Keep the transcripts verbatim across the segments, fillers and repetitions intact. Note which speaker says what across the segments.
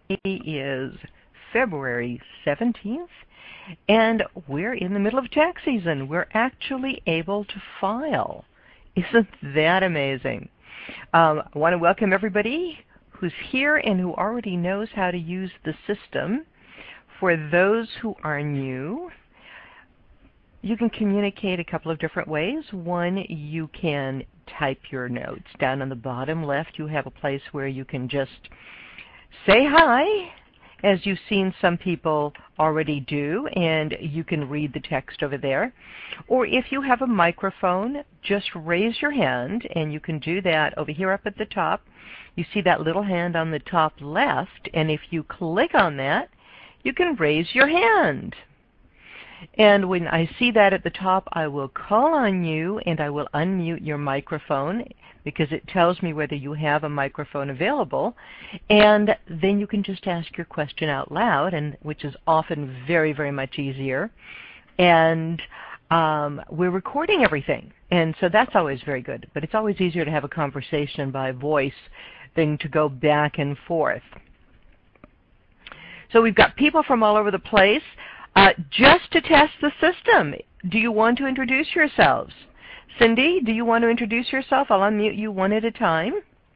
Speaker 1: is February seventeenth, and we're in the middle of tax season. We're actually able to file. Isn't that amazing? Um, I want to welcome everybody who's here and who already knows how to use the system. For those who are new, you can communicate a couple of different ways. One, you can type your notes. Down on the bottom left, you have a place where you can just say hi, as you've seen some people already do, and you can read the text over there. Or if you have a microphone, just raise your hand, and you can do that over here up at the top. You see that little hand on the top left, and if you click on that, you can raise your hand. And when I see that at the top, I will call on you and I will unmute your microphone because it tells me whether you have a microphone available. And then you can just ask your question out loud, and which is often very, very much easier. And um, we're recording everything, and so that's always very good. But it's always easier to have a conversation by voice than to go back and forth. So we've got people from all over the place. Uh, just to test the system, do you want to introduce yourselves? Cindy, do you want to introduce yourself? I'll unmute you one at a time.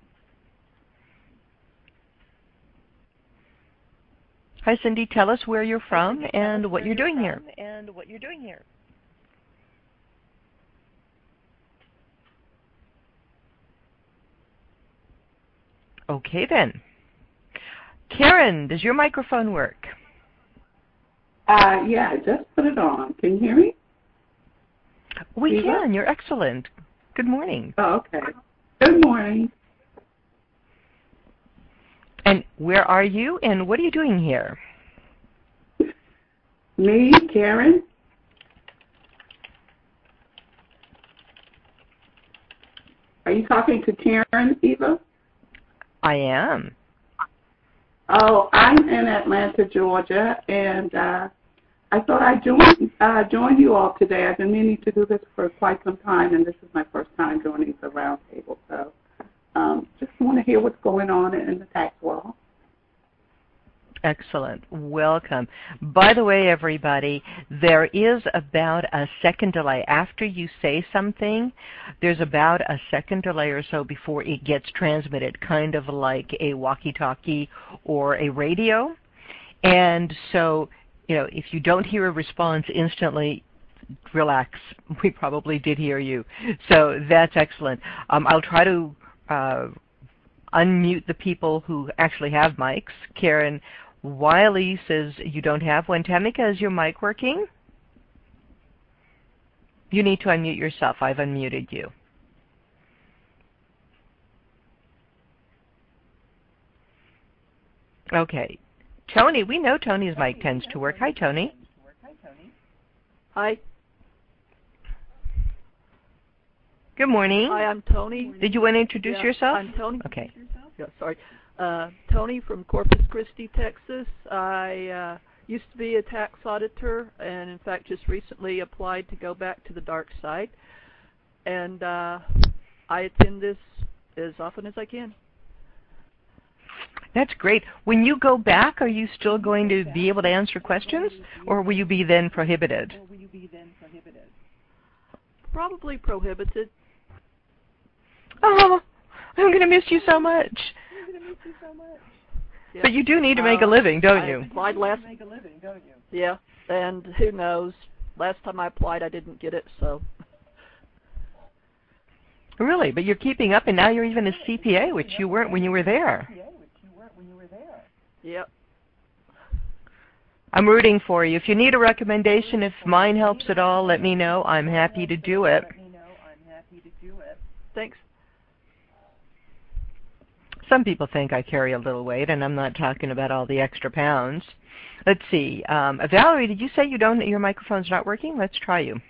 Speaker 1: Hi, Cindy. Tell us where you're from and what you're doing here. And what you're doing here. Okay, then. Karen, does your microphone work?
Speaker 2: Uh, yeah, just put it on. Can you hear me?
Speaker 1: We
Speaker 2: Eva?
Speaker 1: can. You're excellent. Good morning.
Speaker 2: Oh, okay. Good morning.
Speaker 1: And where are you, and what are you doing here?
Speaker 2: Me, Karen. Are you talking to Karen, Eva?
Speaker 1: I am.
Speaker 2: Oh, I'm in Atlanta, Georgia, and uh, I thought I'd join, uh, join you all today. I've been meaning to do this for quite some time, and this is my first time joining the roundtable. So um, just want to hear what's going on in the tax world.
Speaker 1: Excellent. Welcome. By the way, everybody, there is about a second delay. After you say something, there's about a second delay or so before it gets transmitted, kind of like a walkie-talkie or a radio. And so, you know, if you don't hear a response instantly, relax. We probably did hear you. So that's excellent. Um, I'll try to uh, unmute the people who actually have mics. Karen Wiley says you don't have one. Tamika, is your mic working? You need to unmute yourself. I've unmuted you. Okay. Tony, we know Tony's mic tends to work. Hi, Tony.
Speaker 3: Hi.
Speaker 1: Good morning.
Speaker 3: Hi, I'm Tony.
Speaker 1: Did you want to introduce
Speaker 3: yeah,
Speaker 1: yourself?
Speaker 3: I'm Tony.
Speaker 1: Okay.
Speaker 3: Yeah, sorry. Uh, Tony from Corpus Christi, Texas. I uh, used to be a tax auditor, and in fact just recently applied to go back to the dark side. And uh, I attend this as often as I can.
Speaker 1: That's great. When you go back, are you still going to be able to answer questions, or will you be then prohibited?
Speaker 3: Probably prohibited.
Speaker 1: Oh, I'm going to miss you so much.
Speaker 3: Yeah.
Speaker 1: But you do need to make
Speaker 3: uh,
Speaker 1: a living, don't
Speaker 3: I
Speaker 1: you?
Speaker 3: Applied last. Yeah, and who knows? Last time I applied, I didn't get it, so.
Speaker 1: Really? But you're keeping up, and now you're even a C P A, which you weren't when you were there.
Speaker 3: Yep.
Speaker 1: I'm rooting for you. If you need a recommendation, if mine helps at all, let me know. I'm happy to do it.
Speaker 3: Thanks.
Speaker 1: Some people think I carry a little weight, and I'm not talking about all the extra pounds. Let's see. Um, Valerie, did you say you don't? Your microphone's not working? Let's try you.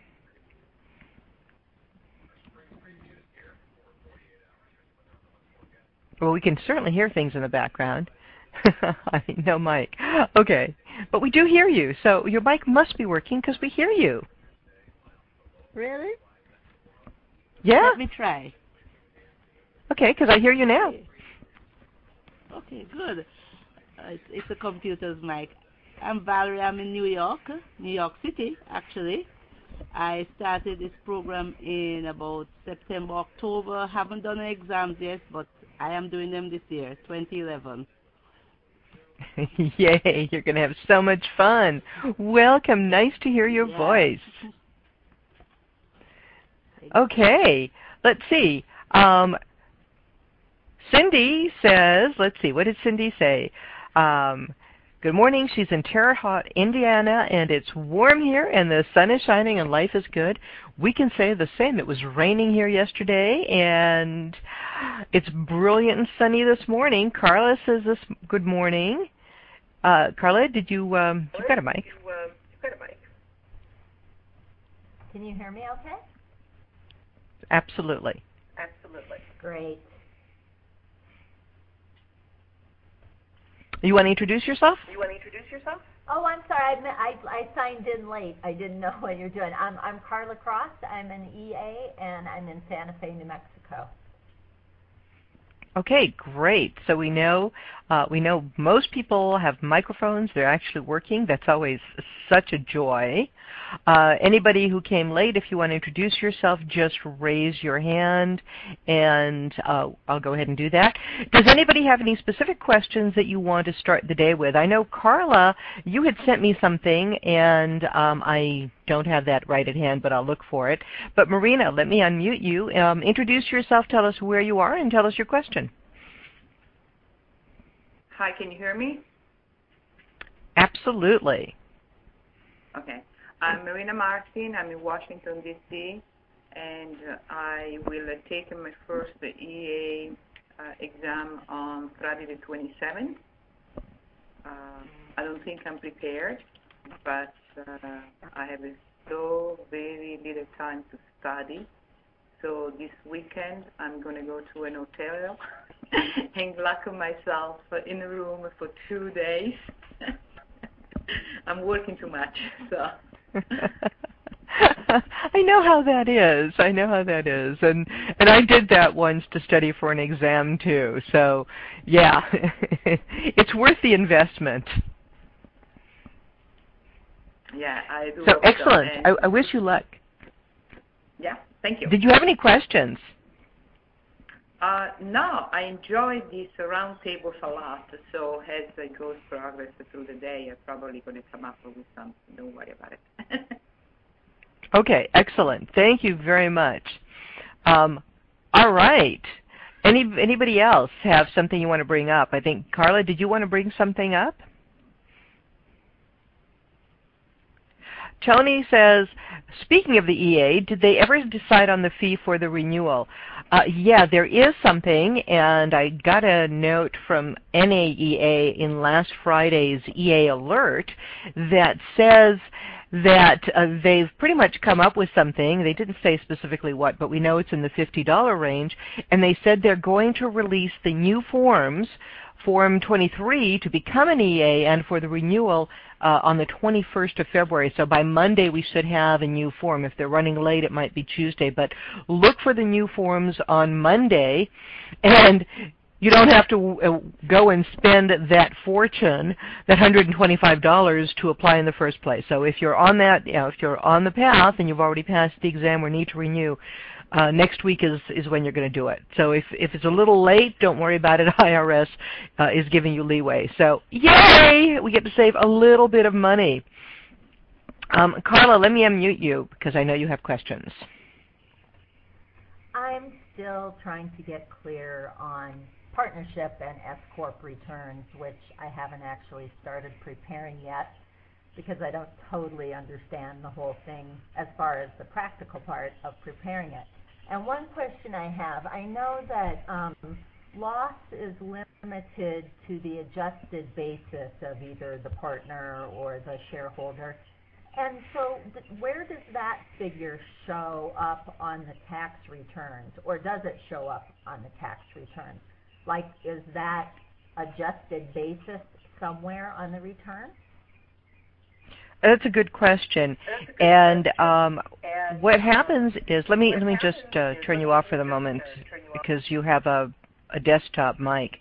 Speaker 1: Well, we can certainly hear things in the background. I mean, no mic. Okay. But we do hear you, so your mic must be working because we hear you.
Speaker 4: Really?
Speaker 1: Yeah.
Speaker 4: Let me try.
Speaker 1: Okay, because I hear you now.
Speaker 4: Okay, okay good. it's, it's a computer's mic. I'm Valerie. I'm in New York, New York City, actually. I started this program in about September, October. Haven't done any exams yet, but I am doing them this year, twenty eleven.
Speaker 1: Yay, you're going to have so much fun. Welcome. Nice to hear your
Speaker 4: yeah.
Speaker 1: voice. Okay, let's see. Um, Cindy says, let's see, what did Cindy say? Um, Good morning. She's in Terre Haute, Indiana, and it's warm here, and the sun is shining, and life is good. We can say the same. It was raining here yesterday, and it's brilliant and sunny this morning. Carla says this. Good morning. Uh, Carla, did you? Um, you've got a mic.
Speaker 5: You, uh, you've got a mic.
Speaker 6: Can you hear me? Okay.
Speaker 1: Absolutely.
Speaker 5: Absolutely.
Speaker 6: Great.
Speaker 1: You want to introduce yourself?
Speaker 5: You want to introduce yourself?
Speaker 6: Oh, I'm sorry. I, I, I signed in late. I didn't know what you're doing. I'm, I'm Carla Cross. I'm an E A, and I'm in Santa Fe, New Mexico.
Speaker 1: Okay, great. So we know uh, we know most people have microphones. They're actually working. That's always such a joy. Uh, anybody who came late, if you want to introduce yourself, just raise your hand, and uh, I'll go ahead and do that. Does anybody have any specific questions that you want to start the day with? I know, Carla, you had sent me something, and um, I don't have that right at hand, but I'll look for it. But Marina, let me unmute you. Um, introduce yourself, tell us where you are, and tell us your question.
Speaker 5: Hi, can you hear me?
Speaker 1: Absolutely.
Speaker 5: Okay. I'm Marina Martin. I'm in Washington, D C, and uh, I will uh, take my first E A uh, exam on Friday the twenty-seventh. Uh, I don't think I'm prepared, but uh, I have so very little time to study. So this weekend, I'm going to go to an hotel and lock myself in a room for two days. I'm working too much, so...
Speaker 1: I know how that is. I know how that is, and and I did that once to study for an exam too. So, yeah, it's worth the investment.
Speaker 5: Yeah, I do.
Speaker 1: So excellent.
Speaker 5: So.
Speaker 1: I, I wish you luck.
Speaker 5: Yeah, thank you.
Speaker 1: Did you have any questions?
Speaker 5: Uh, no, I enjoy these round tables a lot. So as I go progress through the day, I'm probably going to come up with something. Don't worry about it.
Speaker 1: Okay, excellent. Thank you very much. Um, all right. Any anybody else have something you want to bring up? I think Carla, did you want to bring something up? Tony says, speaking of the E A, did they ever decide on the fee for the renewal? Uh, yeah, there is something, and I got a note from N A E A in last Friday's E A alert that says that uh, they've pretty much come up with something. They didn't say specifically what, but we know it's in the fifty dollar range, and they said they're going to release the new forms, Form twenty-three, to become an E A, and for the renewal uh, on the twenty-first of February. So by Monday we should have a new form. If they're running late, it might be Tuesday. But look for the new forms on Monday, and you don't have to uh, go and spend that fortune, that one hundred twenty-five dollars, to apply in the first place. So if you're on that, you know, if you're on the path and you've already passed the exam or need to renew, Uh, next week is, is when you're going to do it. So if, if it's a little late, don't worry about it. I R S uh, is giving you leeway. So yay! We get to save a little bit of money. Um, Carla, let me unmute you because I know you have questions.
Speaker 6: I'm still trying to get clear on partnership and S-Corp returns, which I haven't actually started preparing yet, because I don't totally understand the whole thing as far as the practical part of preparing it. And one question I have, I know that um, loss is limited to the adjusted basis of either the partner or the shareholder. And so th where does that figure show up on the tax returns, or does it show up on the tax returns? Like, is that adjusted basis somewhere on the return?
Speaker 1: That's a good question. A good and um, and what happens is, let me let me just uh, turn you off for the moment because you have a, a desktop mic.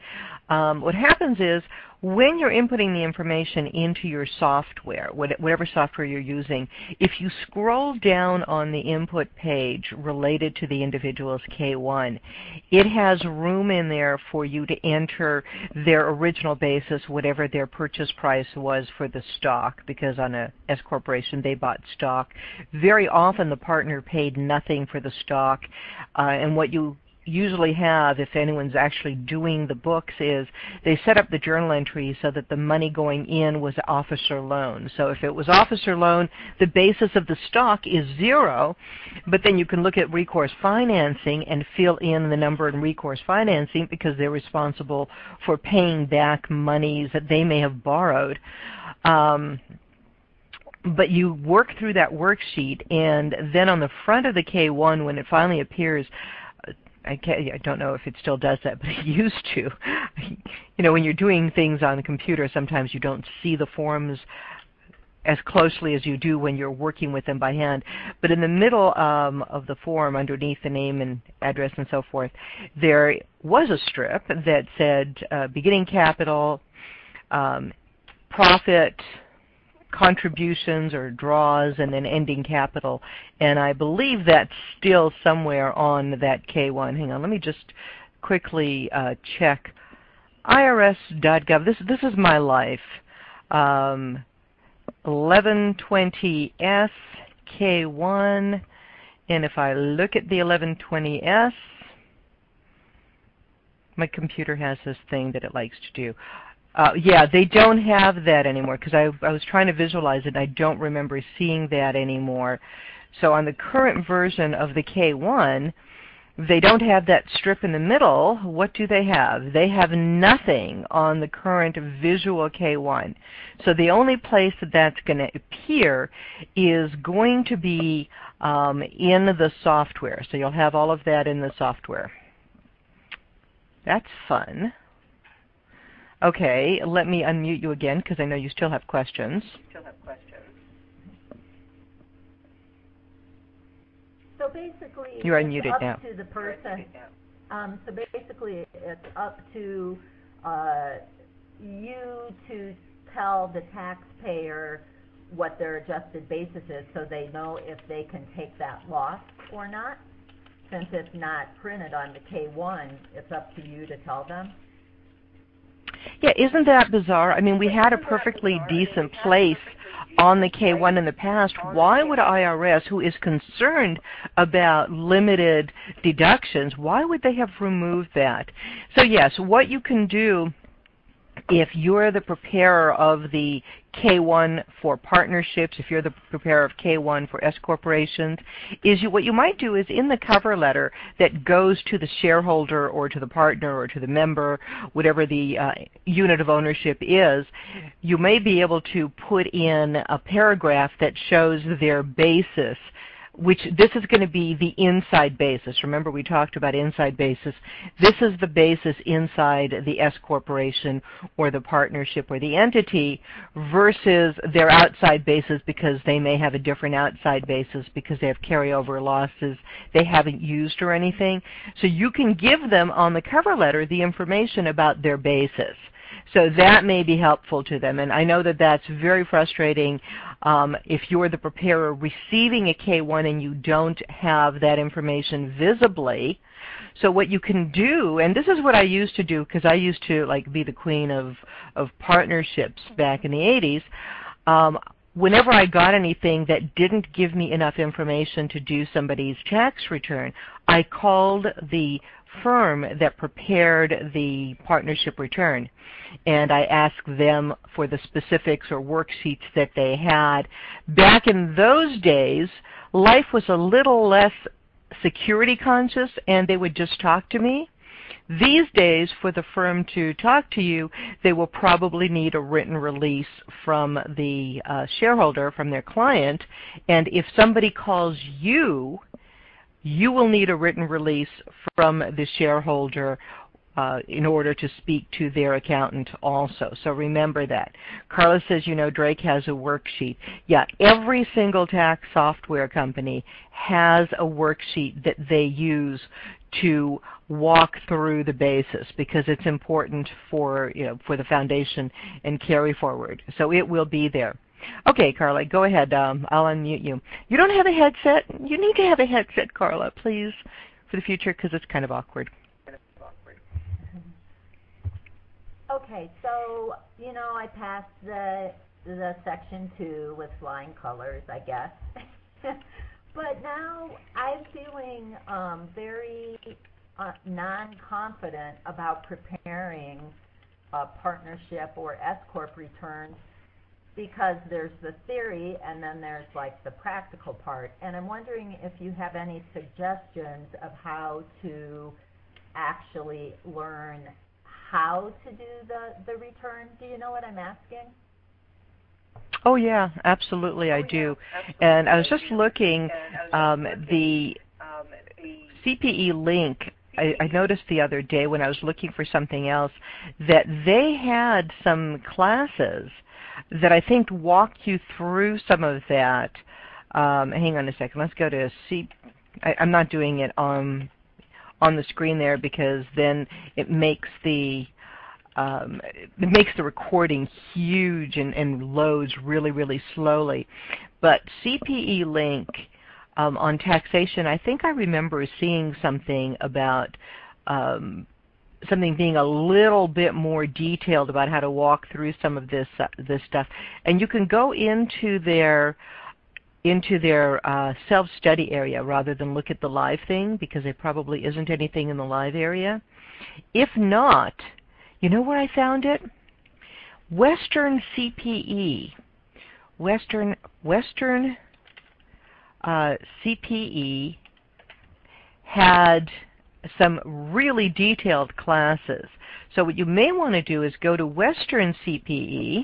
Speaker 1: um, what happens is when you're inputting the information into your software, whatever software you're using, if you scroll down on the input page related to the individual's K one, it has room in there for you to enter their original basis, whatever their purchase price was for the stock, because on a S corporation they bought stock. Very often the partner paid nothing for the stock, uh, and what you usually have, if anyone's actually doing the books, is they set up the journal entry so that the money going in was officer loan. So if it was officer loan, the basis of the stock is zero, but then you can look at recourse financing and fill in the number in recourse financing because they're responsible for paying back monies that they may have borrowed. Um, But you work through that worksheet, and then on the front of the K one, when it finally appears, I, can't, I don't know if it still does that, but it used to. You know, when you're doing things on the computer, sometimes you don't see the forms as closely as you do when you're working with them by hand. But in the middle um, of the form, underneath the name and address and so forth, there was a strip that said uh, beginning capital, um, profit, contributions or draws, and then ending capital. And I believe that's still somewhere on that K one. Hang on, let me just quickly uh, check. I R S dot gov, this, this is my life. Um, eleven twenty S K one, and if I look at the eleven twenty S, my computer has this thing that it likes to do. Uh, yeah, they don't have that anymore because I, I was trying to visualize it and I don't remember seeing that anymore. So on the current version of the K one, they don't have that strip in the middle. What do they have? They have nothing on the current visual K one. So the only place that that's going to appear is going to be um, in the software. So you'll have all of that in the software. That's fun. Okay, let me unmute you again because I know you still have questions. Still have questions.
Speaker 6: So basically,
Speaker 1: You're
Speaker 6: it's
Speaker 1: unmuted
Speaker 6: up
Speaker 1: now.
Speaker 6: to the person. Um, so basically, it's up to uh, you to tell the taxpayer what their adjusted basis is, so they know if they can take that loss or not. Since it's not printed on the K one, it's up to you to tell them.
Speaker 1: Yeah, isn't that bizarre? I mean, we had a perfectly decent place on the K one in the past. Why would I R S, who is concerned about limited deductions, why would they have removed that? So yes, what you can do if you're the preparer of the K one for partnerships, if you're the preparer of K one for S corporations, is you, what you might do is in the cover letter that goes to the shareholder or to the partner or to the member, whatever the uh, unit of ownership is, you may be able to put in a paragraph that shows their basis, which this is going to be the inside basis. Remember, we talked about inside basis. This is the basis inside the S corporation or the partnership or the entity versus their outside basis, because they may have a different outside basis because they have carryover losses they haven't used or anything. So you can give them on the cover letter the information about their basis. So that may be helpful to them. And I know that that's very frustrating um, if you're the preparer receiving a K one and you don't have that information visibly. So what you can do, and this is what I used to do because I used to like be the queen of, of partnerships back in the eighties, um, whenever I got anything that didn't give me enough information to do somebody's tax return, I called the firm that prepared the partnership return, and I asked them for the specifics or worksheets that they had. Back in those days, life was a little less security conscious, and they would just talk to me. These days, for the firm to talk to you, they will probably need a written release from the uh, shareholder, from their client, and if somebody calls you, you will need a written release from the shareholder uh, in order to speak to their accountant also. So remember that. Carla says, you know, Drake has a worksheet. Yeah, every single tax software company has a worksheet that they use to walk through the basis because it's important for, you know, for the foundation and carry forward. So it will be there. Okay, Carla, go ahead. Um, I'll unmute you. You don't have a headset? You need to have a headset, Carla, please, for the future because it's kind of awkward.
Speaker 6: Okay, so, you know, I passed the, the section two with flying colors, I guess. But now I'm feeling um, very uh, non-confident about preparing a partnership or S-corp returns because there's the theory and then there's like the practical part. And I'm wondering if you have any suggestions of how to actually learn how to do the, the return. Do you know what I'm asking?
Speaker 1: Oh, yeah, absolutely, I do. And I was just looking, um, the C P E link, I, I noticed the other day when I was looking for something else that they had some classes that I think walk you through some of that. Um, hang on a second. Let's go to C. I, I'm not doing it on on the screen there because then it makes the um, it makes the recording huge and, and loads really really slowly. But C P E link um, on taxation, I think I remember seeing something about um, something being a little bit more detailed about how to walk through some of this uh, this stuff. And you can go into their into their uh, self-study area rather than look at the live thing because there probably isn't anything in the live area. If not, you know where I found it? Western C P E. Western Western uh, C P E had some really detailed classes. So what you may want to do is go to Western C P E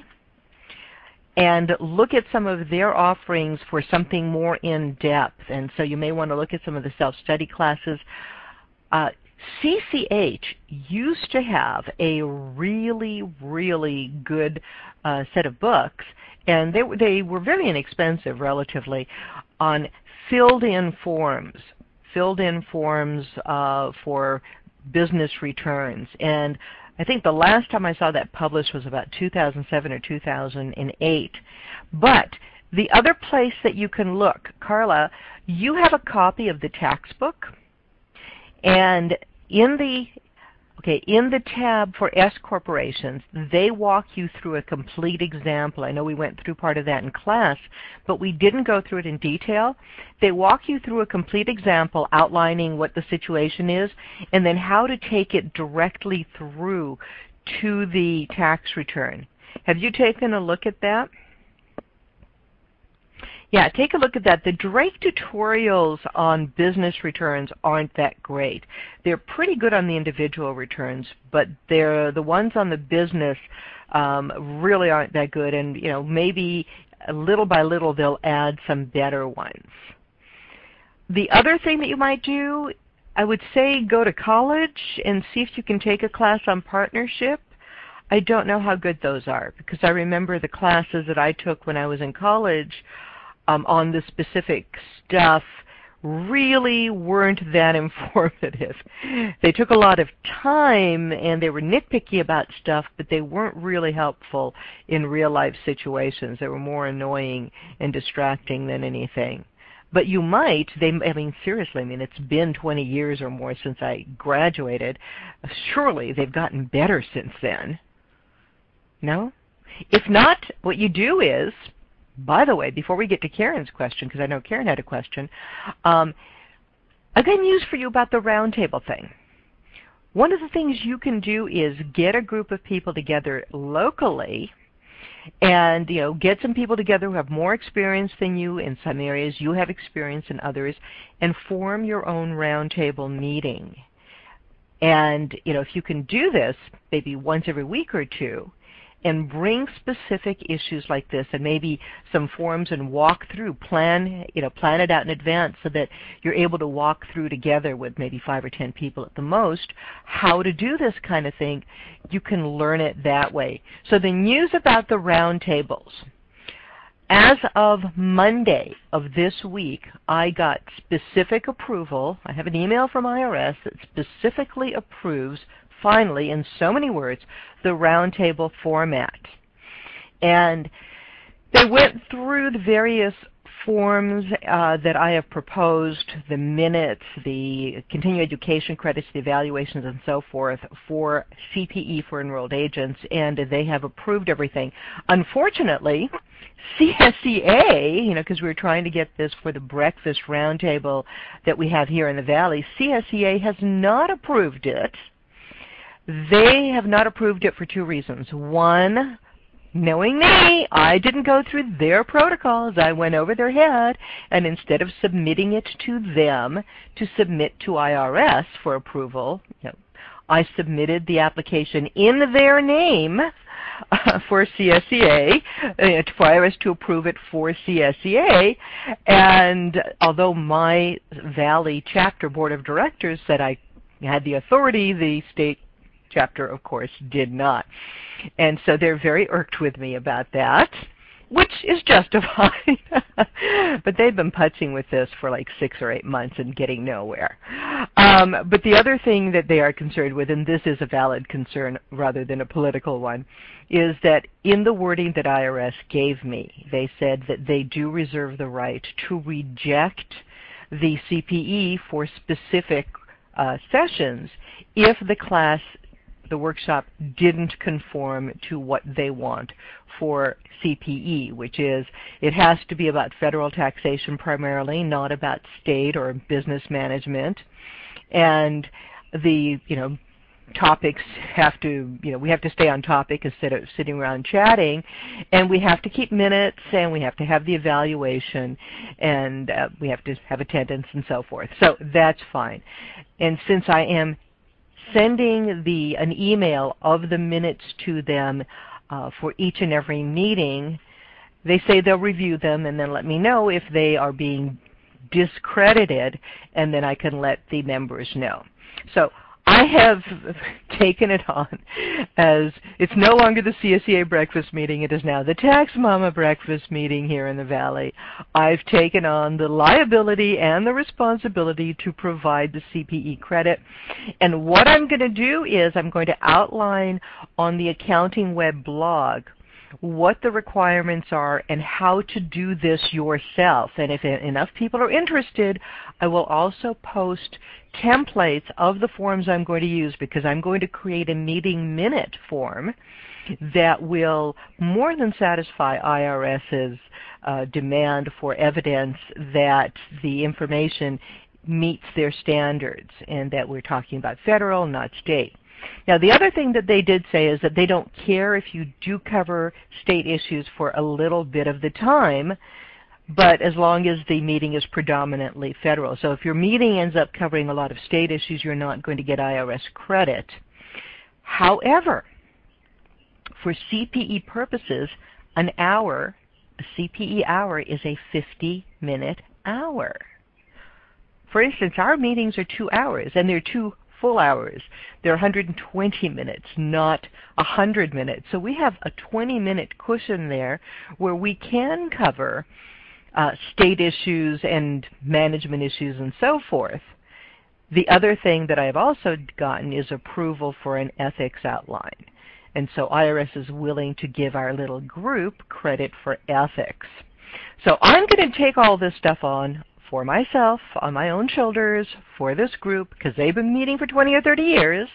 Speaker 1: and look at some of their offerings for something more in-depth. And so you may want to look at some of the self-study classes. Uh, C C H used to have a really, really good uh, set of books, and they, they were very inexpensive relatively, on filled-in forms. filled-in forms uh, for business returns. And I think the last time I saw that published was about two thousand seven or two thousand eight. But the other place that you can look, Carla, you have a copy of the tax book, and in the Okay, in the tab for S corporations, they walk you through a complete example. I know we went through part of that in class, but we didn't go through it in detail. They walk you through a complete example outlining what the situation is and then how to take it directly through to the tax return. Have you taken a look at that? Yeah, take a look at that. The Drake tutorials on business returns aren't that great. They're pretty good on the individual returns, but they're the ones on the business um, really aren't that good. And you know, maybe little by little they'll add some better ones. The other thing that you might do, I would say, go to college and see if you can take a class on partnership. I don't know how good those are because I remember the classes that I took when I was in college Um, on the specific stuff really weren't that informative. They took a lot of time and they were nitpicky about stuff, but they weren't really helpful in real life situations. They were more annoying and distracting than anything. But you might, they, I mean, seriously, I mean, it's been twenty years or more since I graduated. Surely they've gotten better since then. No? If not, what you do is, by the way, before we get to Karen's question, because I know Karen had a question, um, I got news for you about the roundtable thing. One of the things you can do is get a group of people together locally and, you know, get some people together who have more experience than you in some areas, you have experience in others, and form your own roundtable meeting. And, you know, if you can do this maybe once every week or two, and bring specific issues like this and maybe some forums and walk through, plan, you know, plan it out in advance so that you're able to walk through together with maybe five or ten people at the most how to do this kind of thing. You can learn it that way. So the news about the roundtables. as of Monday of this week, I got specific approval. I have an email from I R S that specifically approves, finally, in so many words, the roundtable format. And they went through the various forms uh, that I have proposed, the minutes, the continuing education credits, the evaluations, and so forth for C P E for enrolled agents, and they have approved everything. Unfortunately, C S E A, you know, because we were trying to get this for the breakfast roundtable that we have here in the Valley, C S E A has not approved it. They have not approved it for two reasons. One, knowing me, I didn't go through their protocols. I went over their head, and instead of submitting it to them to submit to I R S for approval, you know, I submitted the application in their name uh, for C S E A, uh, for I R S to approve it for C S E A, and although my Valley Chapter Board of Directors said I had the authority, the state chapter, of course, did not. And so they're very irked with me about that, which is justified. But they've been putzing with this for like six or eight months and getting nowhere. Um, but the other thing that they are concerned with, and this is a valid concern rather than a political one, is that in the wording that I R S gave me, they said that they do reserve the right to reject the C P E for specific uh, sessions if the class, the workshop, didn't conform to what they want for C P E, which is it has to be about federal taxation primarily, not about state or business management. And the, you know, topics have to, you know, we have to stay on topic instead of sitting around chatting, and we have to keep minutes, and we have to have the evaluation, and uh, we have to have attendance and so forth. So that's fine. And since I am sending the an email of the minutes to them uh, for each and every meeting, they say they'll review them and then let me know if they are being discredited, and then I can let the members know. So I have taken it on as it's no longer the C S E A breakfast meeting. It is now the Tax Mama breakfast meeting here in the Valley. I've taken on the liability and the responsibility to provide the C P E credit. And what I'm going to do is I'm going to outline on the Accounting Web blog what the requirements are and how to do this yourself. And if enough people are interested, I will also post templates of the forms I'm going to use, because I'm going to create a meeting minute form that will more than satisfy IRS's uh, demand for evidence that the information meets their standards and that we're talking about federal, not state. Now, the other thing that they did say is that they don't care if you do cover state issues for a little bit of the time, but as long as the meeting is predominantly federal. So if your meeting ends up covering a lot of state issues, you're not going to get I R S credit. However, for C P E purposes, an hour, a C P E hour is a fifty minute hour. For instance, our meetings are two hours, and they're two full hours. They're one hundred twenty minutes, not one hundred minutes. So we have a twenty minute cushion there where we can cover uh, state issues and management issues and so forth. The other thing that I've also gotten is approval for an ethics outline. And so I R S is willing to give our little group credit for ethics. So I'm going to take all this stuff on for myself, on my own shoulders, for this group, because they've been meeting for twenty or thirty years.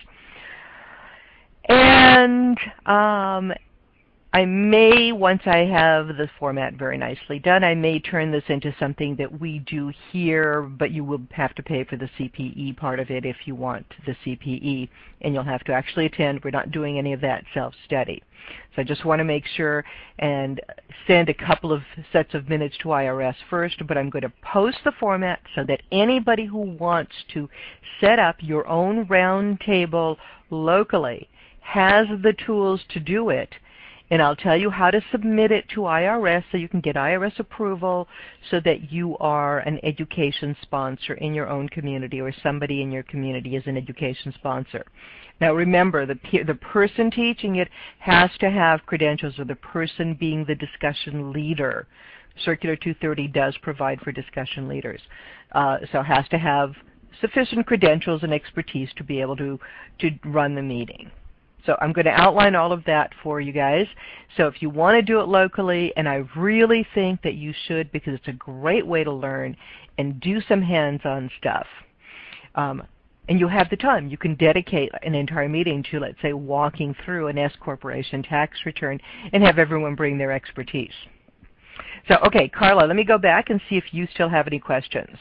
Speaker 1: And um, I may, once I have the format very nicely done, I may turn this into something that we do here, but you will have to pay for the C P E part of it if you want the C P E, and you'll have to actually attend. We're not doing any of that self-study. So I just want to make sure and send a couple of sets of minutes to I R S first, but I'm going to post the format so that anybody who wants to set up your own round table locally has the tools to do it. And I'll tell you how to submit it to I R S so you can get I R S approval so that you are an education sponsor in your own community or somebody in your community is an education sponsor. Now remember, the, the person teaching it has to have credentials, or the person being the discussion leader. Circular two thirty does provide for discussion leaders. Uh, so it has to have sufficient credentials and expertise to be able to, to run the meeting. So I'm going to outline all of that for you guys. So if you want to do it locally, and I really think that you should because it's a great way to learn and do some hands-on stuff. Um, and you have the time. You can dedicate an entire meeting to, let's say, walking through an S corporation tax return and have everyone bring their expertise. So, okay, Carla, let me go back and see if you still have any questions.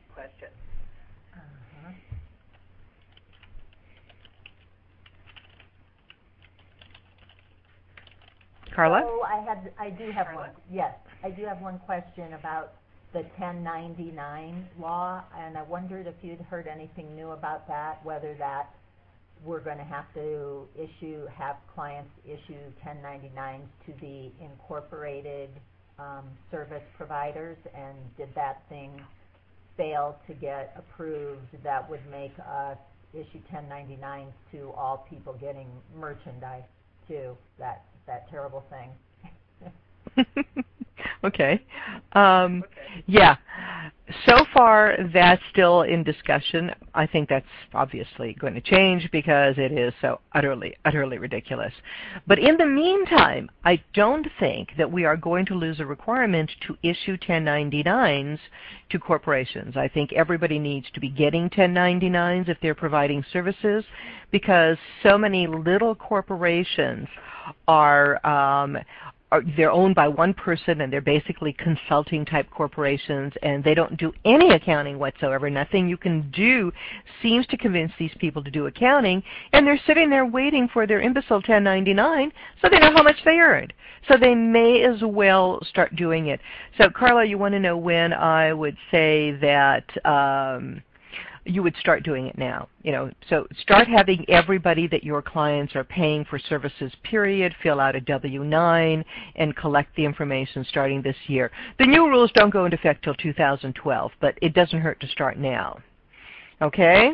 Speaker 1: Carla?
Speaker 6: So I had, I do have one. Yes, I do have one question about the ten ninety-nine law, and I wondered if you'd heard anything new about that, whether that we're going to have to issue, have clients issue ten ninety-nines to the incorporated um, service providers, and did that thing fail to get approved that would make us issue ten ninety-nines to all people getting merchandise too, that that terrible thing.
Speaker 1: Okay. Um, yeah. So far, that's still in discussion. I think that's obviously going to change because it is so utterly, utterly ridiculous. But in the meantime, I don't think that we are going to lose a requirement to issue ten ninety-nines to corporations. I think everybody needs to be getting ten ninety-nines if they're providing services, because so many little corporations are um, Are, they're owned by one person, and they're basically consulting type corporations, and they don't do any accounting whatsoever. Nothing you can do seems to convince these people to do accounting, and they're sitting there waiting for their imbecile ten ninety-nine so they know how much they earned. So they may as well start doing it. So Carla, you want to know when I would say that um, you would start doing it now. You know, so start having everybody that your clients are paying for services, period, fill out a W nine and collect the information starting this year. The new rules don't go into effect till two thousand twelve, but it doesn't hurt to start now. Okay?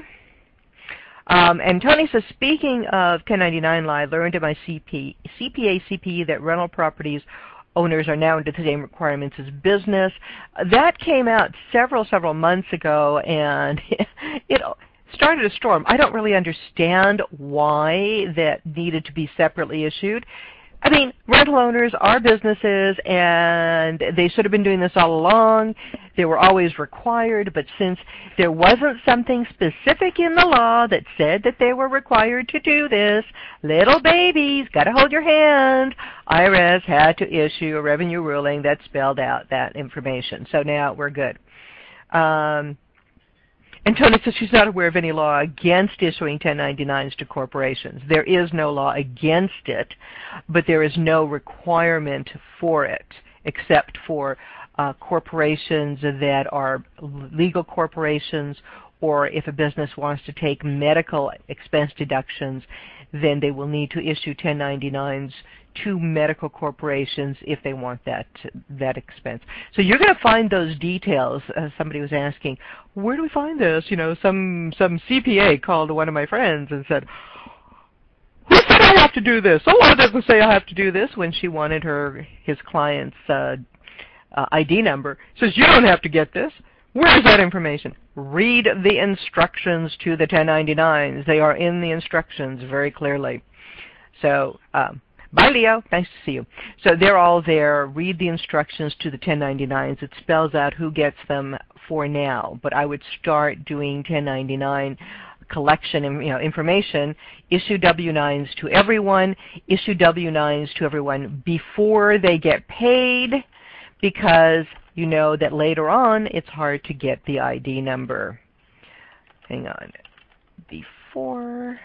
Speaker 1: Um, and Tony says, speaking of ten ninety-nine law, I learned in my C P, C P A C P E that rental properties owners are now under the same requirements as business. That came out several, several months ago, and it started a storm. I don't really understand why that needed to be separately issued. I mean, rental owners are businesses, and they should have been doing this all along. They were always required, but since there wasn't something specific in the law that said that they were required to do this, little babies, got to hold your hand, I R S had to issue a revenue ruling that spelled out that information. So now we're good. Um, And Tony says she's not aware of any law against issuing ten ninety-nines to corporations. There is no law against it, but there is no requirement for it, except for uh, corporations that are legal corporations, or if a business wants to take medical expense deductions, then they will need to issue ten ninety-nines to medical corporations if they want that that expense. So you're going to find those details. Uh, somebody was asking, where do we find this? You know, some some C P A called one of my friends and said, who said I have to do this? Someone doesn't say I have to do this, when she wanted her his client's uh, uh, I D number. Says, you don't have to get this. Where is that information? Read the instructions to the ten ninety-nines. They are in the instructions very clearly. So, um, bye, Leo. Nice to see you. So they're all there. Read the instructions to the ten ninety-nines. It spells out who gets them for now. But I would start doing ten ninety-nine collection, you know, information. Issue W nines to everyone. Issue W nines to everyone before they get paid, because you know that later on it's hard to get the I D number. Hang on. Before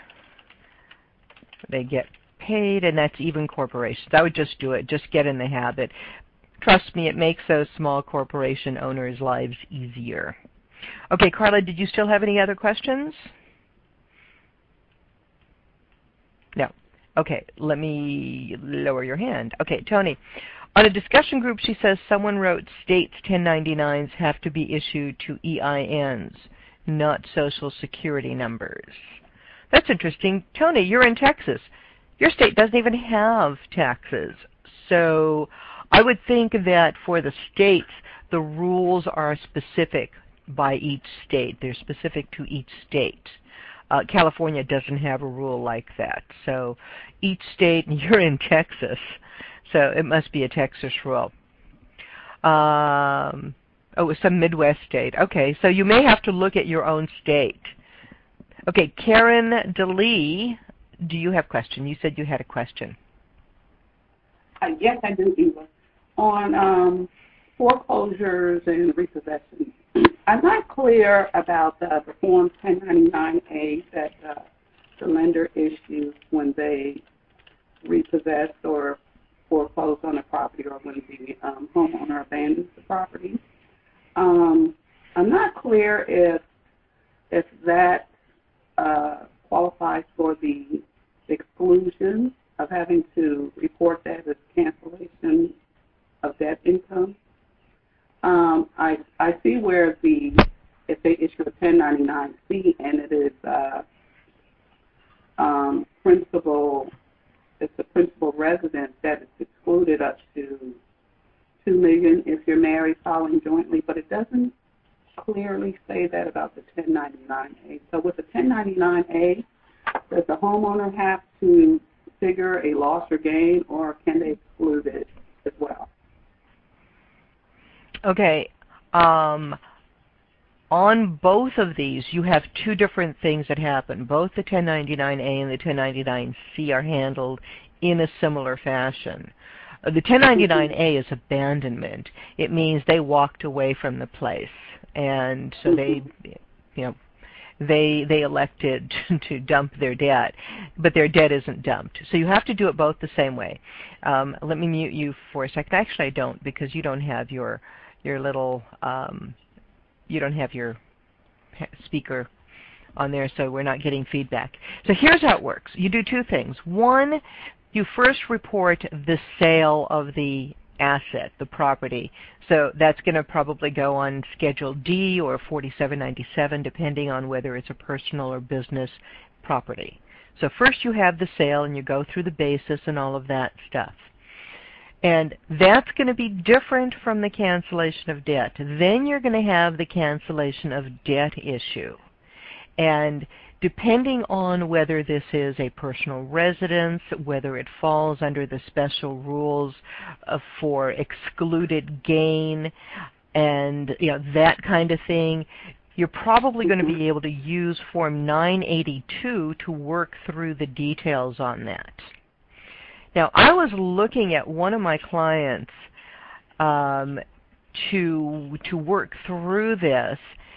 Speaker 1: they get paid, and that's even corporations. I would just do it. Just get in the habit. Trust me, it makes those small corporation owners' lives easier. Okay, Carla, did you still have any other questions? No. Okay, let me lower your hand. Okay, Tony. On a discussion group, she says someone wrote states ten ninety-nines have to be issued to E I Ns, not social security numbers. That's interesting. Tony, you're in Texas. Your state doesn't even have taxes. So I would think that for the states, the rules are specific by each state. They're specific to each state. Uh, California doesn't have a rule like that. So each state, and you're in Texas, so it must be a Texas rule. Um, oh, it's some Midwest state. Okay, so you may have to look at your own state. Okay, Karen DeLee, do you have a question? You said you had a question.
Speaker 2: Uh, yes, I do, Eva. On um, foreclosures and repossessions, I'm not clear about the, the Form ten ninety-nine A that uh, the lender issues when they repossess or foreclose on a property or when the um, homeowner abandons the property. Um, I'm not clear if if that uh, qualifies for the exclusion of having to report that as cancellation of debt income. Um, I I see where the if they issue a ten ninety-nine C and it is uh, um, principal, it's a principal residence that is excluded up to two million dollars if you're married filing jointly, but it doesn't clearly say that about the ten ninety-nine A. So with the ten ninety-nine A, does the homeowner have to figure a loss or gain, or can they exclude it as well?
Speaker 1: Okay. Um, on both of these, you have two different things that happen. Both the ten ninety-nine A and the ten ninety-nine C are handled in a similar fashion. Uh, the ten ninety-nine A is abandonment. It means they walked away from the place, and so they, you know, they they elected to dump their debt, but their debt isn't dumped. So you have to do it both the same way. Um, let me mute you for a second. Actually, I don't, because you don't have your your little um, you don't have your speaker on there, so we're not getting feedback. So here's how it works. You do two things. One, you first report the sale of the asset, the property. So that's going to probably go on Schedule D or forty-seven ninety-seven, depending on whether it's a personal or business property. So first you have the sale, and you go through the basis and all of that stuff. And that's going to be different from the cancellation of debt. Then you're going to have the cancellation of debt issue. And depending on whether this is a personal residence, whether it falls under the special rules uh, for excluded gain, and you know, that kind of thing, you're probably going to be able to use Form nine eighty-two to work through the details on that. Now, I was looking at one of my clients um, to to work through this,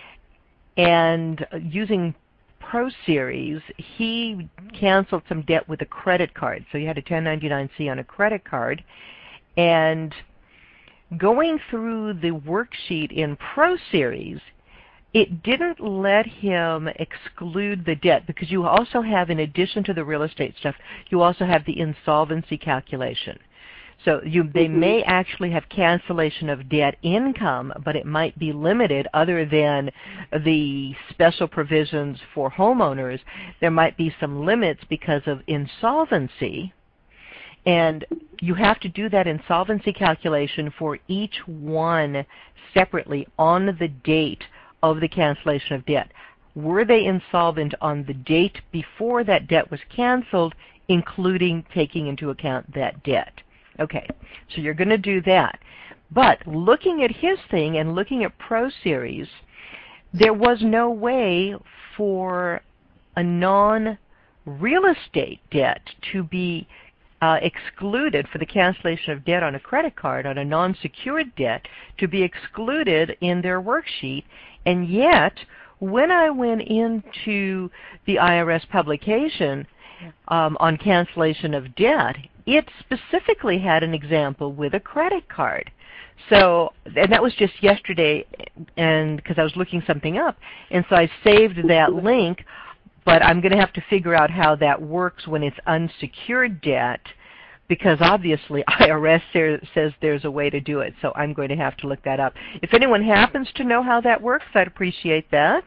Speaker 1: and using ProSeries, he canceled some debt with a credit card. So he had a ten ninety-nine C on a credit card, and going through the worksheet in ProSeries, it didn't let him exclude the debt, because you also have, in addition to the real estate stuff, you also have the insolvency calculation. So you, they mm-hmm. may actually have cancellation of debt income, but it might be limited other than the special provisions for homeowners. There might be some limits because of insolvency, and you have to do that insolvency calculation for each one separately on the date of the cancellation of debt. Were they insolvent on the date before that debt was canceled, including taking into account that debt? Okay, so you're going to do that. But looking at his thing and looking at ProSeries, there was no way for a non-real estate debt to be uh, excluded, for the cancellation of debt on a credit card, on a non-secured debt, to be excluded in their worksheet. And yet, when I went into the I R S publication um, on cancellation of debt, it specifically had an example with a credit card. So, and that was just yesterday, and because I was looking something up, and so I saved that link but I'm going to have to figure out how that works when it's unsecured debt, because obviously I R S says there's a way to do it, so I'm going to have to look that up. If anyone happens to know how that works, I'd appreciate that.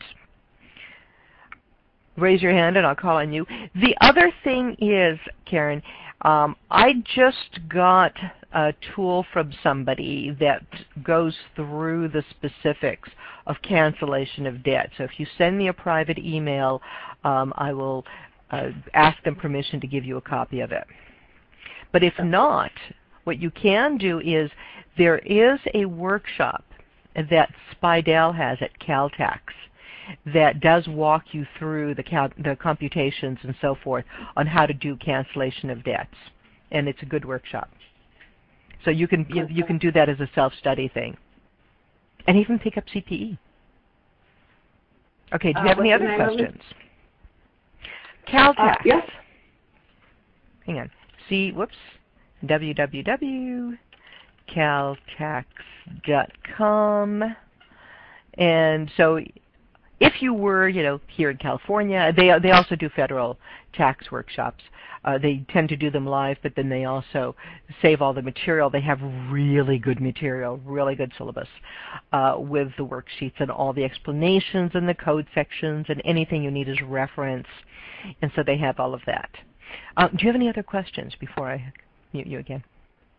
Speaker 1: Raise your hand and I'll call on you. The other thing is, Karen, um, I just got a tool from somebody that goes through the specifics of cancellation of debt. So if you send me a private email, um, I will uh, ask them permission to give you a copy of it. But if not, what you can do is there is a workshop that Spidell has at Caltex that does walk you through the, cal the computations and so forth on how to do cancellation of debts, and it's a good workshop. So you can you, you can do that as a self-study thing, and even pick up C P E. Okay, do you
Speaker 2: uh,
Speaker 1: have any other questions? Caltex.
Speaker 2: Uh, yes.
Speaker 1: Hang on. See, whoops. w w w dot caltex dot com, and so. If you were, you know, here in California, they they also do federal tax workshops. Uh, they tend to do them live, but then they also save all the material. They have really good material, really good syllabus uh, with the worksheets and all the explanations and the code sections and anything you need as reference. And so they have all of that. Uh, do you have any other questions before I mute you again?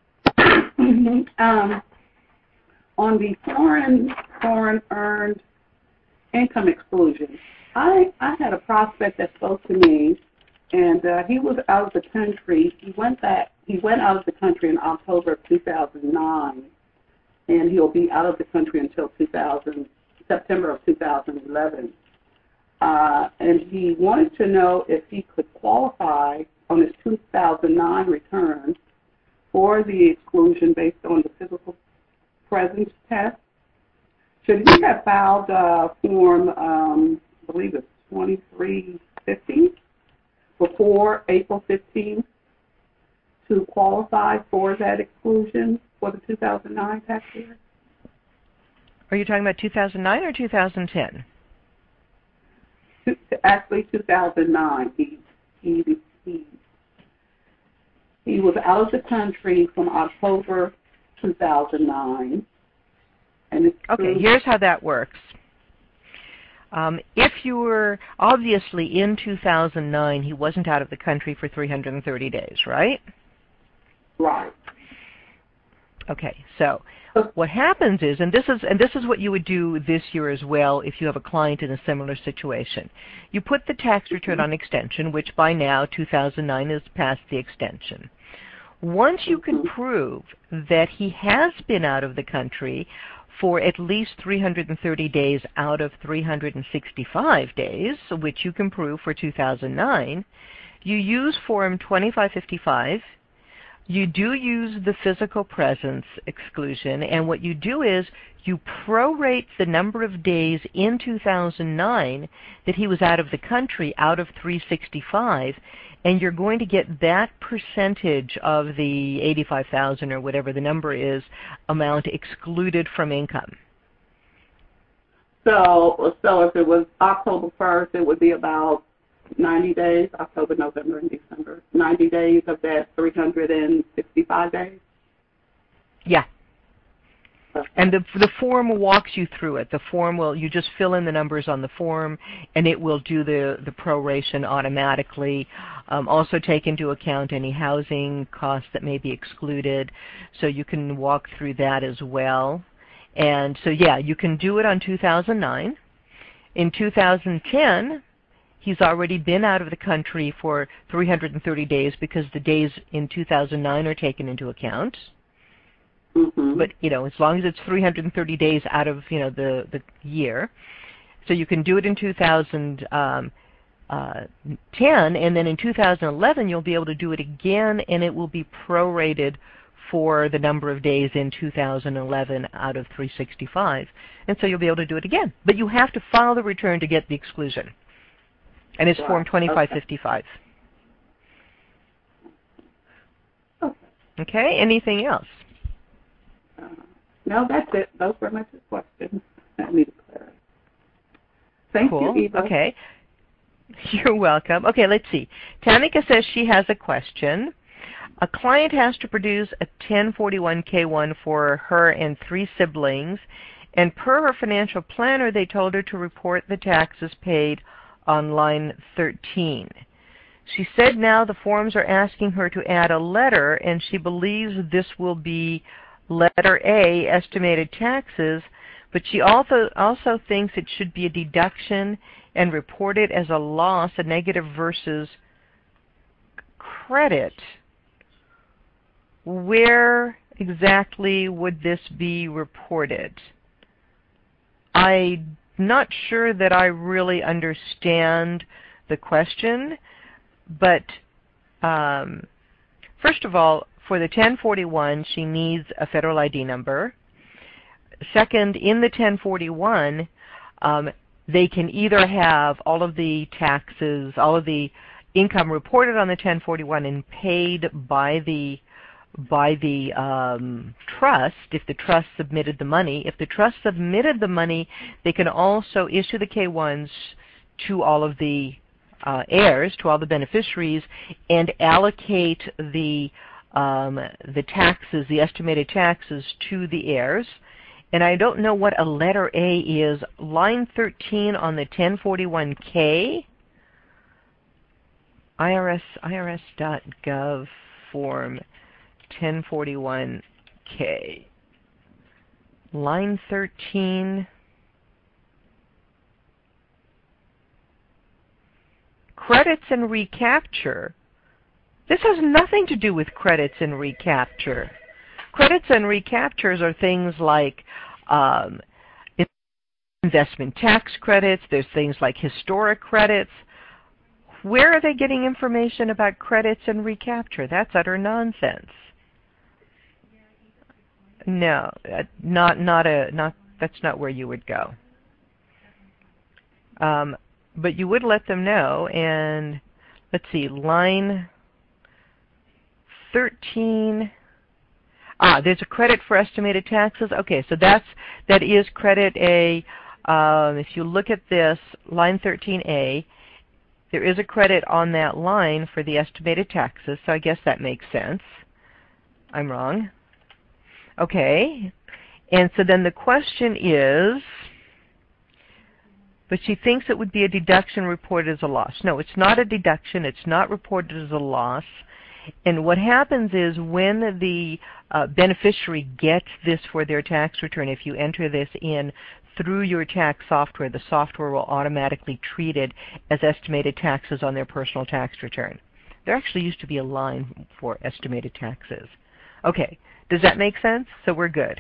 Speaker 2: um, on the foreign foreign earned income exclusion, I, I had a prospect that spoke to me, and uh, he was out of the country. He went back. He went out of the country in October of two thousand nine, and he'll be out of the country until two thousand, September of two thousand eleven. Uh, and he wanted to know if he could qualify on his two thousand nine return for the exclusion based on the physical presence test. Should he have filed uh, Form, um, I believe it's twenty-three fifty, before April fifteenth to qualify for that exclusion for the two thousand nine tax year?
Speaker 1: Are you talking about two thousand nine or two thousand ten?
Speaker 2: Actually, two thousand nine. He, he, he, he was out of the country from October two thousand nine. And
Speaker 1: okay, here's how that works. Um, if you were, obviously in two thousand nine, he wasn't out of the country for three hundred thirty days, right?
Speaker 2: Right.
Speaker 1: Okay, so what happens is, and this is and this is what you would do this year as well if you have a client in a similar situation. You put the tax return on extension, which by now two thousand nine is past the extension. Once you can prove that he has been out of the country for at least three hundred thirty days out of three hundred sixty-five days, which you can prove for two thousand nine, you use Form twenty-five fifty-five. You do use the physical presence exclusion, and what you do is you prorate the number of days in two thousand nine that he was out of the country out of three hundred sixty-five, and you're going to get that percentage of the eighty-five thousand or whatever the number is amount excluded from income.
Speaker 2: So, so if it was October first, it would be about ninety days, October, November, and December. ninety days of that three hundred sixty-five days?
Speaker 1: Yeah. And the the form walks you through it. The form will, you just fill in the numbers on the form, and it will do the, the proration automatically. Um, also take into account any housing costs that may be excluded, so you can walk through that as well. And so, yeah, you can do it on two thousand nine. In two thousand ten, he's already been out of the country for three hundred thirty days because the days in two thousand nine are taken into account.
Speaker 2: Mm-hmm.
Speaker 1: But, you know, as long as it's three hundred thirty days out of, you know, the, the year. So you can do it in two thousand ten, and then in two thousand eleven you'll be able to do it again, and it will be prorated for the number of days in two thousand eleven out of three hundred sixty-five. And so you'll be able to do it again. But you have to file the return to get the exclusion. And it's
Speaker 2: Wow.
Speaker 1: Form twenty-five fifty-five.
Speaker 2: Okay.
Speaker 1: Okay, anything else?
Speaker 2: Uh, no, that's it. Those were my two questions. I need to clarify. Thank
Speaker 1: Cool.
Speaker 2: you, Eva.
Speaker 1: Okay. You're welcome. Okay, let's see. Tamika says she has a question. A client has to produce a ten forty-one K one for her and three siblings, and per her financial planner, they told her to report the taxes paid on line thirteen. She said now the forms are asking her to add a letter, and she believes this will be letter A, estimated taxes, but she also, also thinks it should be a deduction and reported as a loss, a negative versus credit. Where exactly would this be reported? I'm not sure that I really understand the question, but um, first of all, for the ten forty-one, she needs a federal I D number. Second, in the ten forty-one, um, they can either have all of the taxes, all of the income reported on the ten forty-one and paid by the by the um, trust, if the trust submitted the money. If the trust submitted the money, they can also issue the K ones to all of the uh, heirs, to all the beneficiaries, and allocate the um, the taxes, the estimated taxes, to the heirs. And I don't know what a letter A is. Line thirteen on the ten forty-one K, I R S, I R S dot gov form ten forty-one K. Line thirteen. Credits and recapture. This has nothing to do with credits and recapture. Credits and recaptures are things like um, investment tax credits. There's things like historic credits. Where are they getting information about credits and recapture? That's utter nonsense. No, uh, not not a not. That's not where you would go. Um, but you would let them know. And let's see, line thirteen. Ah, there's a credit for estimated taxes. Okay, so that's that is credit A. Um, if you look at this, line thirteen A, there is a credit on that line for the estimated taxes. So I guess that makes sense. I'm wrong. Okay, and so then the question is, but she thinks it would be a deduction reported as a loss. No, it's not a deduction. It's not reported as a loss. And what happens is when the uh, beneficiary gets this for their tax return, if you enter this in through your tax software, the software will automatically treat it as estimated taxes on their personal tax return. There actually used to be a line for estimated taxes. Okay. Does that make sense? So we're good.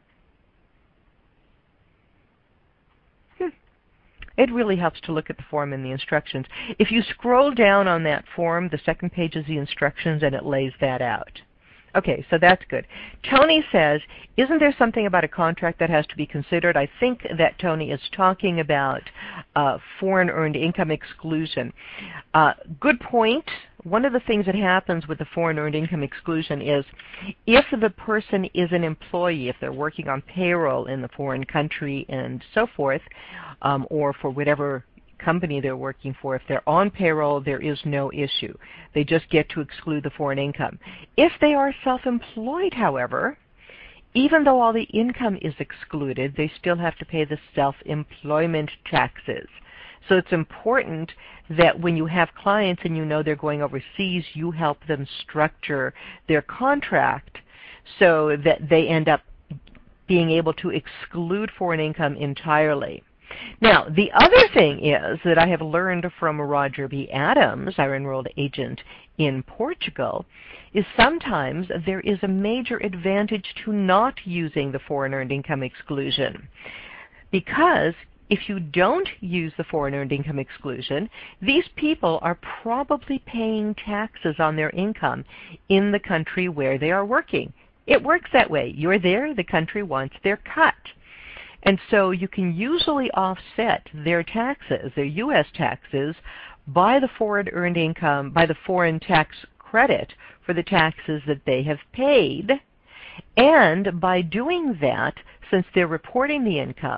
Speaker 1: Hmm. It really helps to look at the form and the instructions. If you scroll down on that form, the second page is the instructions, and it lays that out. Okay, so that's good. Tony says, isn't there something about a contract that has to be considered? I think that Tony is talking about uh, foreign earned income exclusion. Uh, good point. One of the things that happens with the foreign earned income exclusion is if the person is an employee, if they're working on payroll in the foreign country and so forth, um, or for whatever company they're working for, if they're on payroll, there is no issue. They just get to exclude the foreign income. If they are self-employed, however, even though all the income is excluded, they still have to pay the self-employment taxes. So it's important that when you have clients and you know they're going overseas, you help them structure their contract so that they end up being able to exclude foreign income entirely. Now, the other thing is that I have learned from Roger B. Adams, our enrolled agent in Portugal, is sometimes there is a major advantage to not using the foreign earned income exclusion. Because if you don't use the foreign earned income exclusion, these people are probably paying taxes on their income in the country where they are working. It works that way. You're there, the country wants their cut. And so you can usually offset their taxes, their U S taxes, by the foreign earned income, by the foreign tax credit for the taxes that they have paid. And by doing that, since they're reporting the income,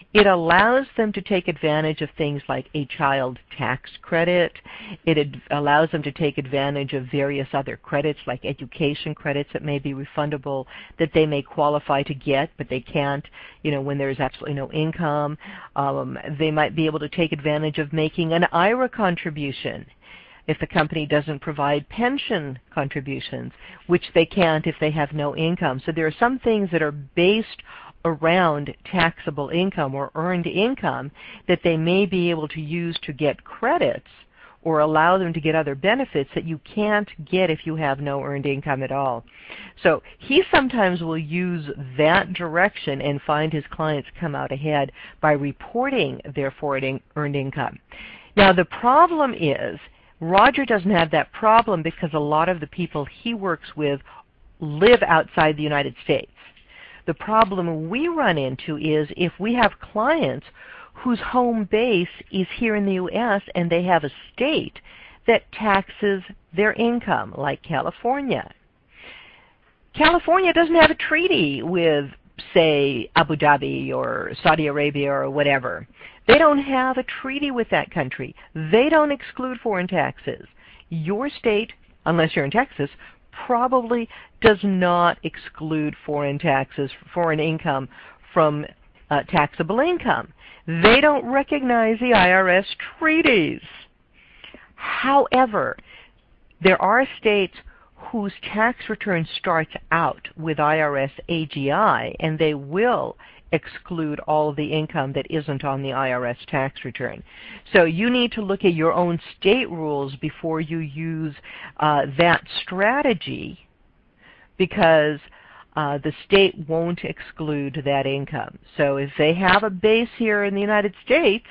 Speaker 1: It allows them to take advantage of things like a child tax credit. It ad- allows them to take advantage of various other credits like education credits that may be refundable that they may qualify to get, but they can't, you know, when there's absolutely no income. Um, they might be able to take advantage of making an I R A contribution if the company doesn't provide pension contributions, which they can't if they have no income. So there are some things that are based around taxable income or earned income that they may be able to use to get credits or allow them to get other benefits that you can't get if you have no earned income at all. So he sometimes will use that direction and find his clients come out ahead by reporting their foreign earned income. Now the problem is Roger doesn't have that problem because a lot of the people he works with live outside the United States. The problem we run into is if we have clients whose home base is here in the U S and they have a state that taxes their income, like California. California doesn't have a treaty with, say, Abu Dhabi or Saudi Arabia or whatever. They don't have a treaty with that country. They don't exclude foreign taxes. Your state, unless you're in Texas, probably does not exclude foreign taxes, foreign income from uh, taxable income. They don't recognize the I R S treaties. However, there are states whose tax return starts out with I R S A G I, and they will exclude all the income that isn't on the I R S tax return. So you need to look at your own state rules before you use uh, that strategy, because uh, the state won't exclude that income. So if they have a base here in the United States,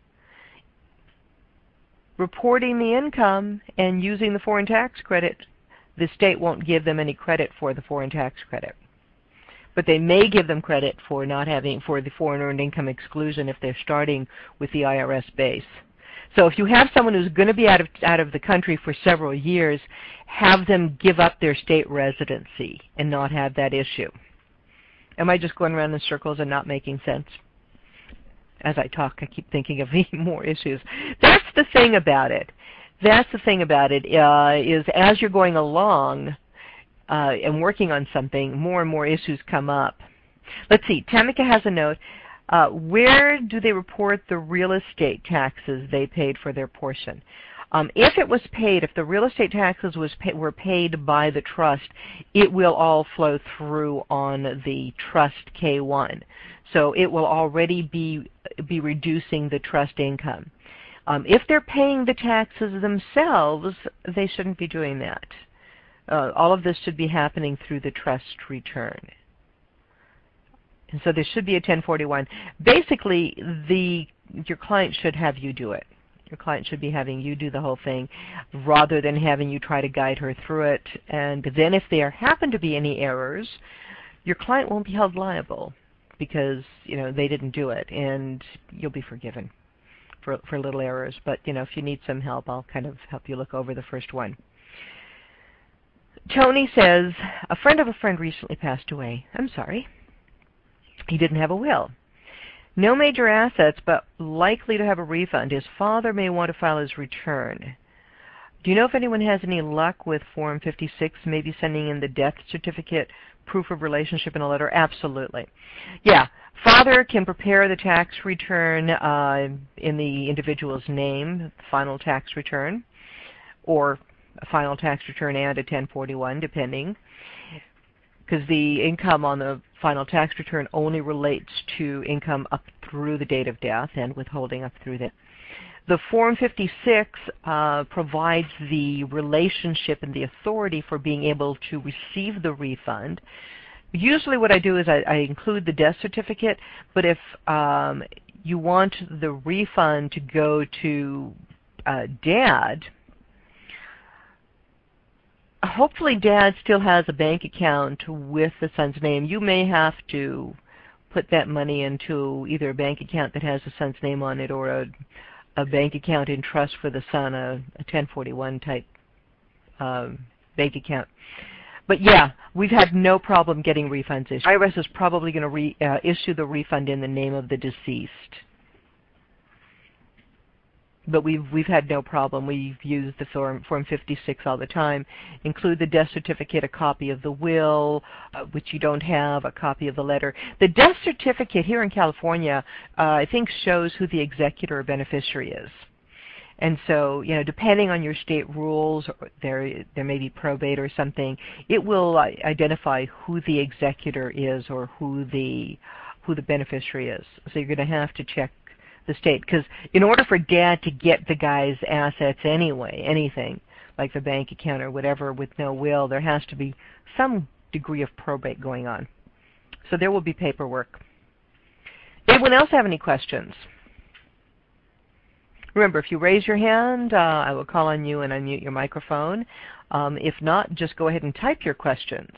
Speaker 1: reporting the income and using the foreign tax credit, the state won't give them any credit for the foreign tax credit. But they may give them credit for not having, for the foreign earned income exclusion if they're starting with the I R S base. So if you have someone who's going to be out of, out of the country for several years, have them give up their state residency and not have that issue. Am I just going around in circles and not making sense? As I talk, I keep thinking of more issues. That's the thing about it. That's the thing about it, uh, is as you're going along uh, and working on something, more and more issues come up. Let's see, Tamika has a note. Uh, where do they report the real estate taxes they paid for their portion? Um, if it was paid, if the real estate taxes was pay, were paid by the trust, it will all flow through on the trust K one. So it will already be, be reducing the trust income. Um, if they're paying the taxes themselves, they shouldn't be doing that. Uh, all of this should be happening through the trust return. And so there should be a ten forty-one. Basically, the your client should have you do it. Your client should be having you do the whole thing rather than having you try to guide her through it. And then if there happen to be any errors, your client won't be held liable because, you know, they didn't do it, and you'll be forgiven for, for little errors. But, you know, if you need some help, I'll kind of help you look over the first one. Tony says, a friend of a friend recently passed away. I'm sorry. He didn't have a will. No major assets, but likely to have a refund. His father may want to file his return. Do you know if anyone has any luck with Form fifty-six, maybe sending in the death certificate, proof of relationship in a letter? Absolutely. Yeah, father can prepare the tax return uh, in the individual's name, final tax return, or a final tax return and a ten forty-one, depending, because the income on the final tax return only relates to income up through the date of death and withholding up through that. The Form fifty-six uh, provides the relationship and the authority for being able to receive the refund. Usually what I do is I, I include the death certificate, but if um, you want the refund to go to uh, Dad, hopefully Dad still has a bank account with the son's name. You may have to put that money into either a bank account that has the son's name on it or a, a bank account in trust for the son, a, a ten forty-one type um, bank account. but yeah, we've had no problem getting refunds issued. I R S is probably going to re, uh, issue the refund in the name of the deceased. But we've we've had no problem. We've used the form Form fifty-six all the time. Include the death certificate, a copy of the will, uh, which you don't have, a copy of the letter. The death certificate here in California, uh, I think, shows who the executor or beneficiary is. And so, you know, depending on your state rules, there there may be probate or something. It will uh, identify who the executor is or who the who the beneficiary is. So you're going to have to check the state, because in order for Dad to get the guy's assets anyway, anything like the bank account or whatever with no will, there has to be some degree of probate going on. So there will be paperwork. Anyone else have any questions? Remember, if you raise your hand, uh, I will call on you and unmute your microphone. Um, if not, just go ahead and type your questions.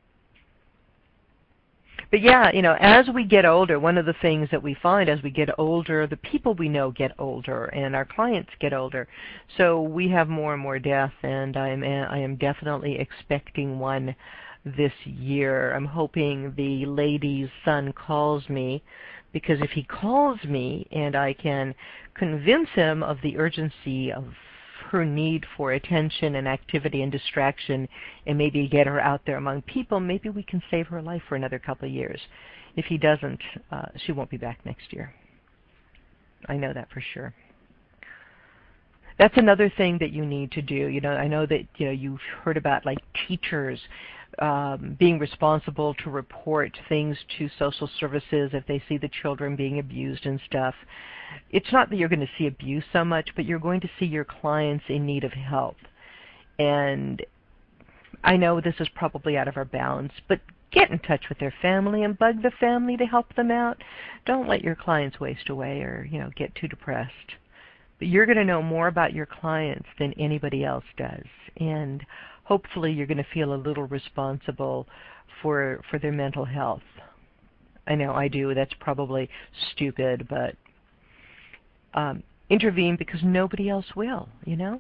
Speaker 1: But yeah, you know, as we get older, one of the things that we find as we get older, the people we know get older, and our clients get older. So we have more and more death, and I am I am definitely expecting one this year. I'm hoping the lady's son calls me, because if he calls me and I can convince him of the urgency of her need for attention and activity and distraction, and maybe get her out there among people, maybe we can save her life for another couple of years. If he doesn't, uh, she won't be back next year. I know that for sure. That's another thing that you need to do. You know, I know that you know you've heard about like teachers um, being responsible to report things to social services if they see the children being abused and stuff. It's not that you're going to see abuse so much, but you're going to see your clients in need of help. And I know this is probably out of our bounds, but get in touch with their family and bug the family to help them out. Don't let your clients waste away or, you know, get too depressed. But you're going to know more about your clients than anybody else does. And hopefully you're going to feel a little responsible for for their mental health. I know I do. That's probably stupid, but Um, intervene because nobody else will, you know?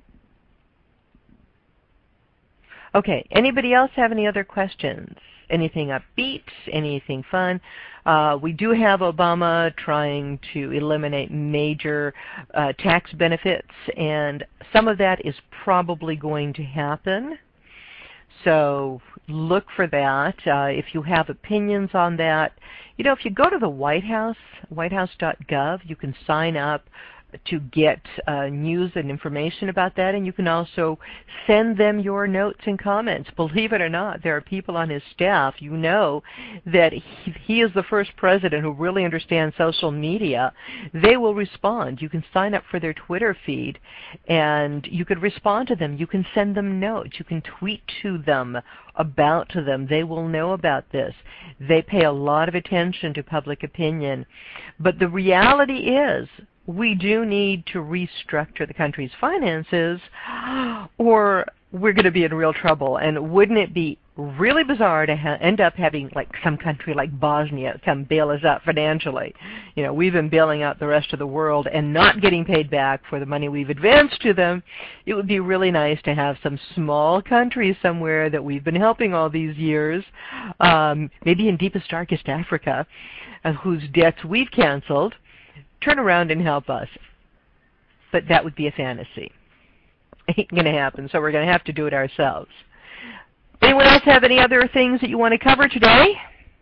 Speaker 1: Okay, anybody else have any other questions? Anything upbeat? Anything fun? Uh, we do have Obama trying to eliminate major uh, tax benefits, and some of that is probably going to happen. So look for that. Uh, if you have opinions on that, you know, if you go to the White House, white house dot gov, you can sign up to get uh, news and information about that, and you can also send them your notes and comments. Believe it or not, there are people on his staff, you know, that he, he is the first president who really understands social media. They will respond. You can sign up for their Twitter feed, and you could respond to them. You can send them notes. You can tweet to them about to them. They will know about this. They pay a lot of attention to public opinion. But the reality is, we do need to restructure the country's finances, or we're going to be in real trouble. And wouldn't it be really bizarre to ha- end up having like some country like Bosnia come bail us out financially? You know, we've been bailing out the rest of the world and not getting paid back for the money we've advanced to them. It would be really nice to have some small country somewhere that we've been helping all these years, um, maybe in deepest, darkest Africa, uh, whose debts we've canceled, turn around and help us. But that would be a fantasy. Ain't going to happen, so we're going to have to do it ourselves. Anyone else have any other things that you want to cover today?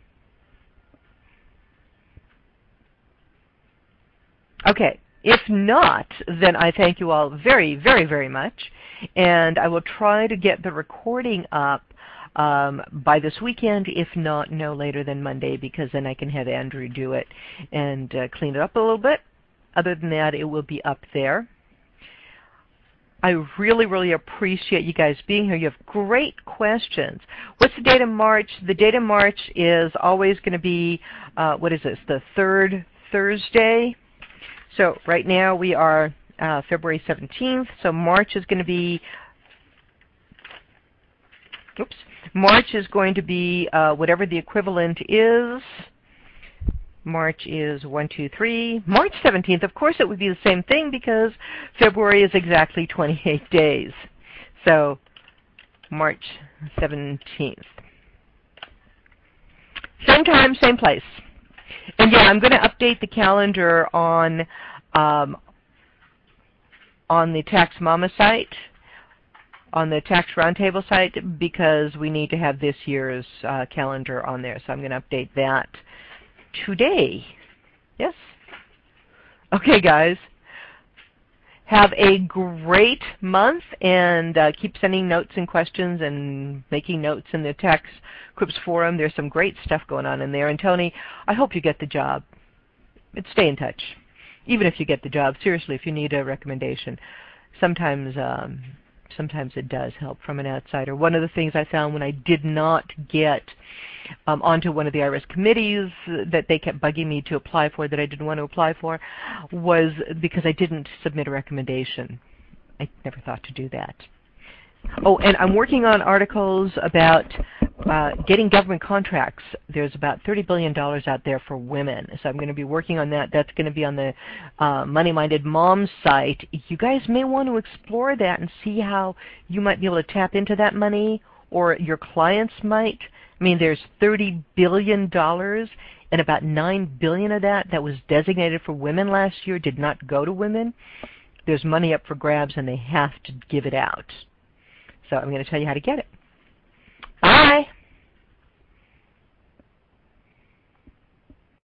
Speaker 1: Okay. If not, then I thank you all very, very, very much. And I will try to get the recording up Um, by this weekend, if not no later than Monday, because then I can have Andrew do it and uh, clean it up a little bit. Other than that, it will be up there. I really, really appreciate you guys being here. You have great questions. What's the date of March? The date of March is always going to be, uh, what is this, the third Thursday? So right now we are uh, February seventeenth, so March is going to be, oops, March is going to be uh, whatever the equivalent is. March is one, two, three. March seventeenth, of course it would be the same thing because February is exactly twenty-eight days. So March seventeenth. Same time, same place. And yeah, I'm going to update the calendar on um, on the Tax Mama site, on the Tax Roundtable site, because we need to have this year's uh, calendar on there. So I'm going to update that today. Yes? Okay, guys. Have a great month, and uh, keep sending notes and questions and making notes in the Tax Quips forum. There's some great stuff going on in there. And Tony, I hope you get the job. And stay in touch. Even if you get the job, seriously, if you need a recommendation, sometimes um, sometimes it does help from an outsider. One of the things I found when I did not get um, onto one of the I R S committees that they kept bugging me to apply for that I didn't want to apply for was because I didn't submit a recommendation. I never thought to do that. Oh, and I'm working on articles about uh, getting government contracts. There's about thirty billion dollars out there for women, so I'm going to be working on that. That's going to be on the uh, Money Minded Moms site. You guys may want to explore that and see how you might be able to tap into that money, or your clients might. I mean, there's thirty billion dollars, and about nine billion dollars of that that was designated for women last year did not go to women. There's money up for grabs, and they have to give it out. So I'm going to tell you how to get it. Bye.